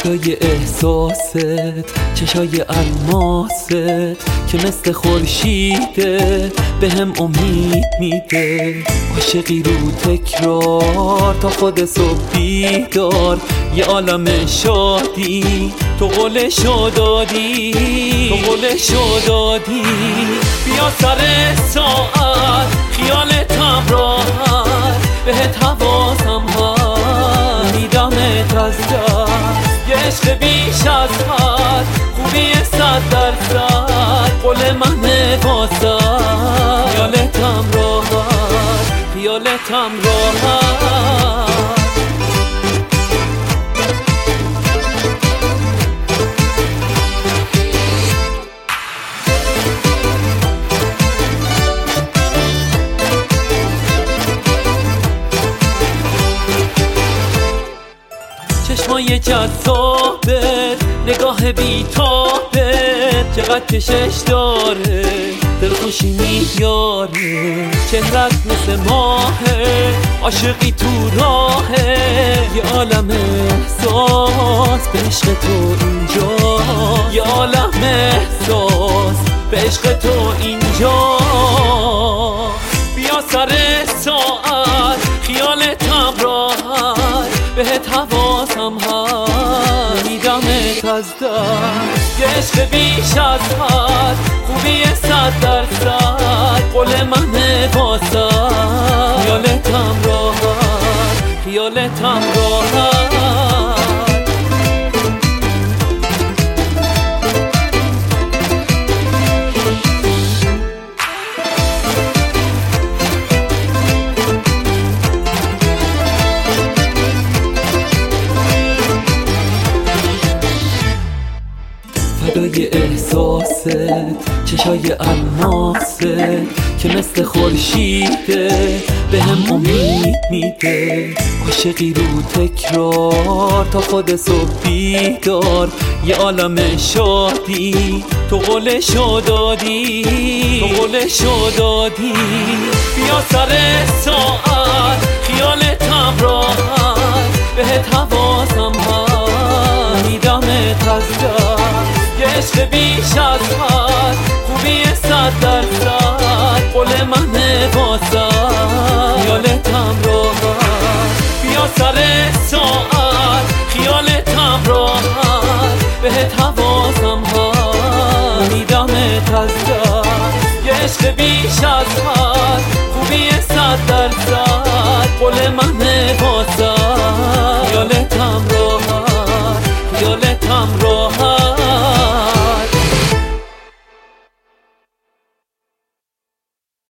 فدای احساست، چشای الماست که مثل خورشیده به هم امید میده. عاشقی رو تکرار تا خود صبح بیدار، یه عالم شادی تو قولشو دادی، تو قولشو دادی. بیا سر ساعت خیالتم راحت، بهت حواسم هست میدمت از دست. یه عشق بیش از حد، خوبی 100%، قول منه واسد. خیالتم راحت، خیالتم راحت. چشمای جذابت، نگاه بیتابت، چقدر کشش داره، دلخوشی میاره. چهرت مثل ماهه، عاشقی تو راهه. یه عالم احساس به عشق تو اینجا، یه عالم احساس به عشق تو اینجا. بیا سر ساعت خیالتم راحت، بهت حواسم هست میدمت از دست. یه عشق بیش از حد، خوبی 100%، قول منه واسد. خیالتم راحت، خیالتم راحت. فدای احساست، چشای الماست که مثل خورشیده به هم امید میده. عاشقی رو تکرار تا خود صبح بیدار، یه عالم شادی تو قولشو دادی، تو قولشو دادی. بیا سر ساعت خیالتم راحت، بهت حواسم هست میدمت از دست. یه عشق بیش از حد، خوبی 100%، قول منه واسد. خیالتم راحت، بیا سر ساعت خیالتم راحت، بهت حواسم هست میدمت از دست. یه عشق بیش از حد، خوبی 100%، قول منه واسد. خیالتم راحت، خیالتم